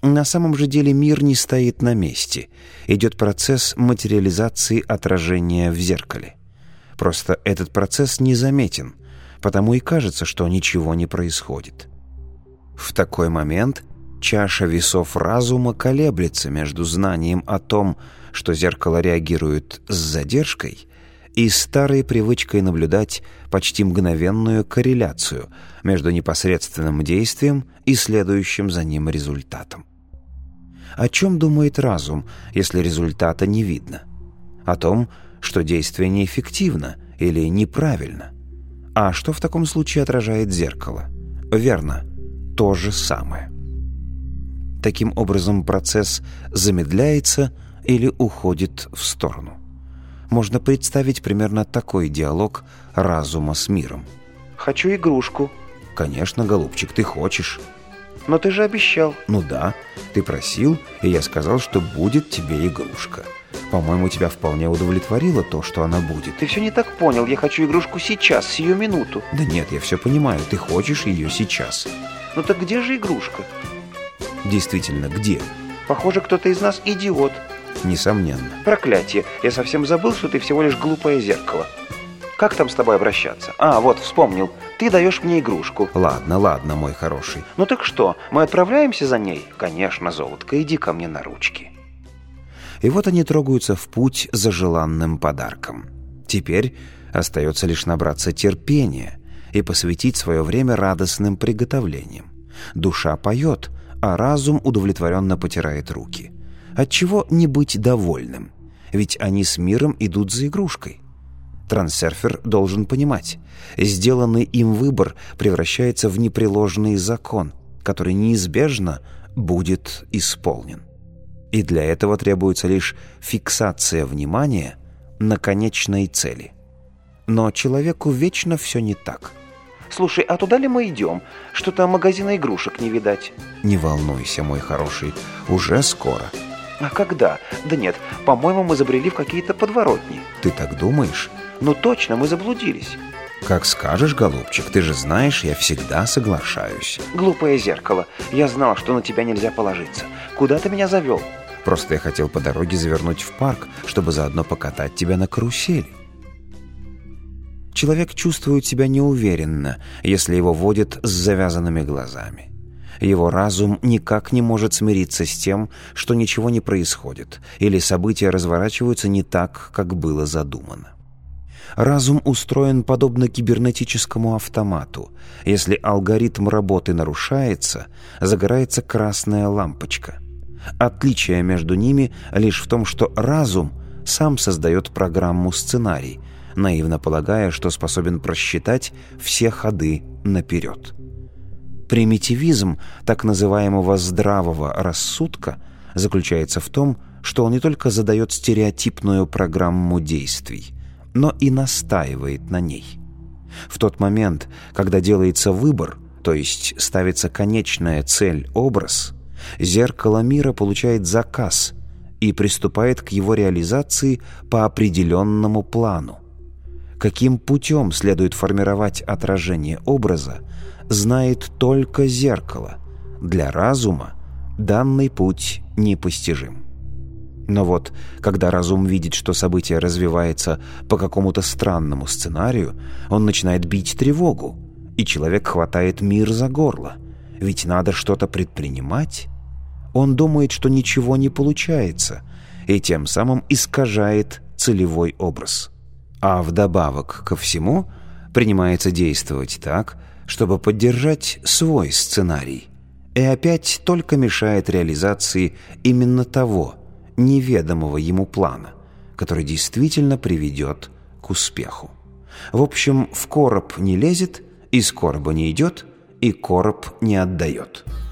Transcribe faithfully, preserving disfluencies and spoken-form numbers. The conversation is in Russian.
На самом же деле мир не стоит на месте. Идет процесс материализации отражения в зеркале. Просто этот процесс незаметен, потому и кажется, что ничего не происходит. В такой момент чаша весов разума колеблется между знанием о том, что зеркало реагирует с задержкой, и старой привычкой наблюдать почти мгновенную корреляцию между непосредственным действием и следующим за ним результатом. О чем думает разум, если результата не видно? О том, что действие неэффективно или неправильно. А что в таком случае отражает зеркало? Верно, то же самое. Таким образом, процесс замедляется или уходит в сторону. Можно представить примерно такой диалог разума с миром. «Хочу игрушку». «Конечно, голубчик, ты хочешь». «Но ты же обещал». «Ну да, ты просил, и я сказал, что будет тебе игрушка. По-моему, тебя вполне удовлетворило то, что она будет». «Ты все не так понял. Я хочу игрушку сейчас, сию минуту». «Да нет, я все понимаю. Ты хочешь ее сейчас». «Ну так где же игрушка?» «Действительно, где?» «Похоже, кто-то из нас идиот». «Несомненно». «Проклятие! Я совсем забыл, что ты всего лишь глупое зеркало. Как там с тобой обращаться? А, вот, вспомнил. Ты даешь мне игрушку». «Ладно, ладно, мой хороший». «Ну так что, мы отправляемся за ней?» «Конечно, золотко, иди ко мне на ручки». И вот они трогаются в путь за желанным подарком. Теперь остается лишь набраться терпения и посвятить свое время радостным приготовлениям. Душа поет, а разум удовлетворенно потирает руки. Отчего не быть довольным? Ведь они с миром идут за игрушкой. Трансерфер должен понимать, сделанный им выбор превращается в непреложный закон, который неизбежно будет исполнен. И для этого требуется лишь фиксация внимания на конечной цели. Но человеку вечно все не так. «Слушай, а туда ли мы идем? Что-то магазина игрушек не видать». «Не волнуйся, мой хороший, уже скоро». «А когда? Да нет, по-моему, мы забрели в какие-то подворотни». «Ты так думаешь?» «Ну точно, мы заблудились». «Как скажешь, голубчик, ты же знаешь, я всегда соглашаюсь». «Глупое зеркало, я знал, что на тебя нельзя положиться. Куда ты меня завел?» «Просто я хотел по дороге завернуть в парк, чтобы заодно покатать тебя на карусели». Человек чувствует себя неуверенно, если его водят с завязанными глазами. Его разум никак не может смириться с тем, что ничего не происходит, или события разворачиваются не так, как было задумано. Разум устроен подобно кибернетическому автомату. Если алгоритм работы нарушается, загорается красная лампочка. Отличие между ними лишь в том, что разум сам создает программу-сценарий, наивно полагая, что способен просчитать все ходы наперед. Примитивизм так называемого здравого рассудка заключается в том, что он не только задает стереотипную программу действий, но и настаивает на ней. В тот момент, когда делается выбор, то есть ставится конечная цель-образ, зеркало мира получает заказ и приступает к его реализации по определенному плану. Каким путем следует формировать отражение образа, знает только зеркало. Для разума данный путь непостижим. Но вот, когда разум видит, что событие развивается по какому-то странному сценарию, он начинает бить тревогу, и человек хватает мир за горло. Ведь надо что-то предпринимать. Он думает, что ничего не получается, и тем самым искажает целевой образ. А вдобавок ко всему принимается действовать так, чтобы поддержать свой сценарий, и опять только мешает реализации именно того, неведомого ему плана, который действительно приведет к успеху. В общем, в короб не лезет, из короба не идет, и короб не отдает.